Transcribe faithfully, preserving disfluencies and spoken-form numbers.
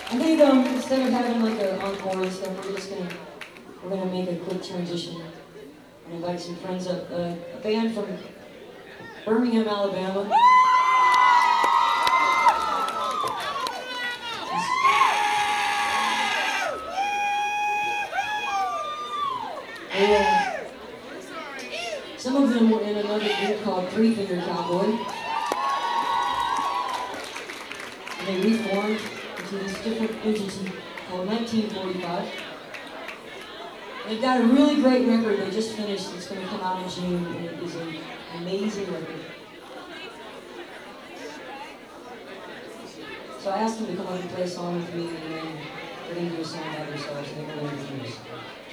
I think um, instead of having like an encore and stuff, we're just gonna we're gonna make a quick transition and invite some friends up. Uh, a band from Birmingham, Alabama. They, uh, some of them were in another group called Three Finger Cowboy. And they reformed into this different entity called nineteen forty-five. They've got a really great record they just finished. It's going to come out in June, and it is an amazing record. So I asked them to come up and play a song with me, and then we're going to do a song by themselves, and then we're going to introduce.